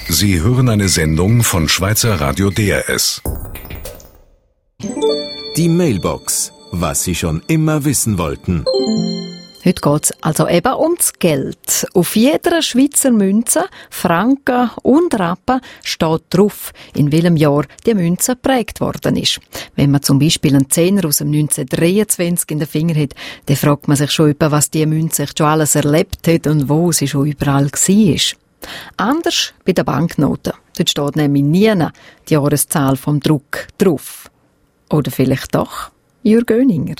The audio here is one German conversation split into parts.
Sie hören eine Sendung von Schweizer Radio DRS. Die Mailbox. Was Sie schon immer wissen wollten. Heute geht es also eben ums Geld. Auf jeder Schweizer Münze, Franken und Rappen steht drauf, in welchem Jahr die Münze geprägt worden ist. Wenn man zum Beispiel einen Zehner aus dem 1923 in den Finger hat, dann fragt man sich schon, was die Münze schon alles erlebt hat und wo sie schon überall war. Anders bei den Banknoten. Dort steht nämlich nie die Jahreszahl vom Druck drauf. Oder vielleicht doch Jürg Göninger.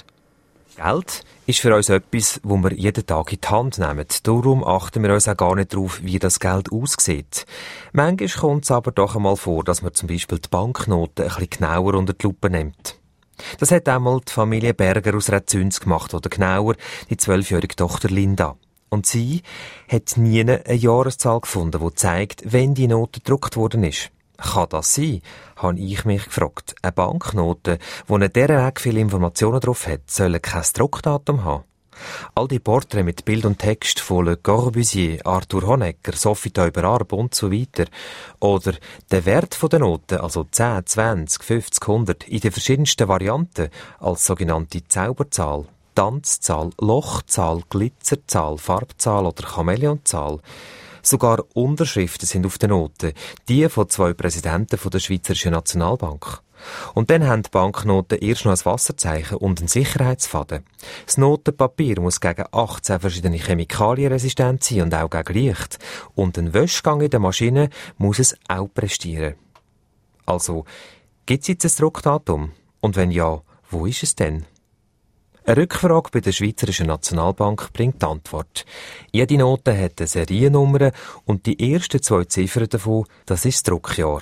Geld ist für uns etwas, das wir jeden Tag in die Hand nehmen. Darum achten wir uns auch gar nicht darauf, wie das Geld aussieht. Manchmal kommt es aber doch einmal vor, dass man zum Beispiel die Banknoten ein bisschen genauer unter die Lupe nimmt. Das hat einmal die Familie Berger aus Rezüns gemacht, oder genauer die 12-jährige Tochter Linda. Und sie hat nie eine Jahreszahl gefunden, die zeigt, wenn die Note gedruckt worden ist. Kann das sein? Habe ich mich gefragt. Eine Banknote, die nicht derart viele Informationen drauf hat, soll kein Druckdatum haben. All die Porträts mit Bild und Text von Le Corbusier, Arthur Honegger, Sophie Teuber-Arp und so weiter. Oder der Wert der Noten, also 10, 20, 50, 100, in den verschiedensten Varianten, als sogenannte Zauberzahl, Tanzzahl, Lochzahl, Glitzerzahl, Farbzahl oder Chamäleonzahl. Sogar Unterschriften sind auf den Noten, die von 2 Präsidenten der Schweizerischen Nationalbank. Und dann haben die Banknoten erst noch ein Wasserzeichen und einen Sicherheitsfaden. Das Notenpapier muss gegen 18 verschiedene Chemikalien resistent sein und auch gegen Licht. Und ein Wäschgang in der Maschine muss es auch prestieren. Also, gibt es jetzt ein Druckdatum? Und wenn ja, wo ist es denn? Eine Rückfrage bei der Schweizerischen Nationalbank bringt die Antwort. Jede Note hat eine Seriennummer und die ersten 2 Ziffern davon, das ist das Druckjahr.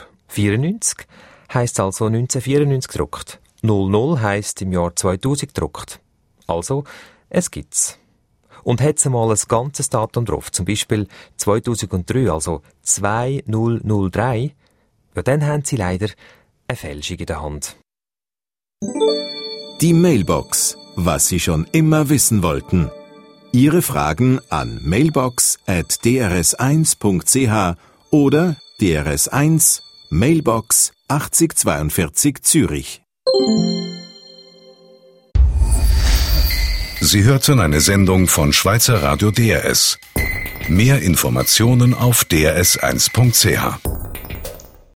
94 heisst also 1994 gedruckt. 00 heisst im Jahr 2000 gedruckt. Also, es gibt's. Und hat es mal ein ganzes Datum drauf, zum Beispiel 2003, also 2003, ja, dann haben sie leider eine Fälschung in der Hand. Die Mailbox. Was Sie schon immer wissen wollten. Ihre Fragen an mailbox@drs1.ch oder DRS1 Mailbox 8042 Zürich. Sie hörten eine Sendung von Schweizer Radio DRS. Mehr Informationen auf drs1.ch.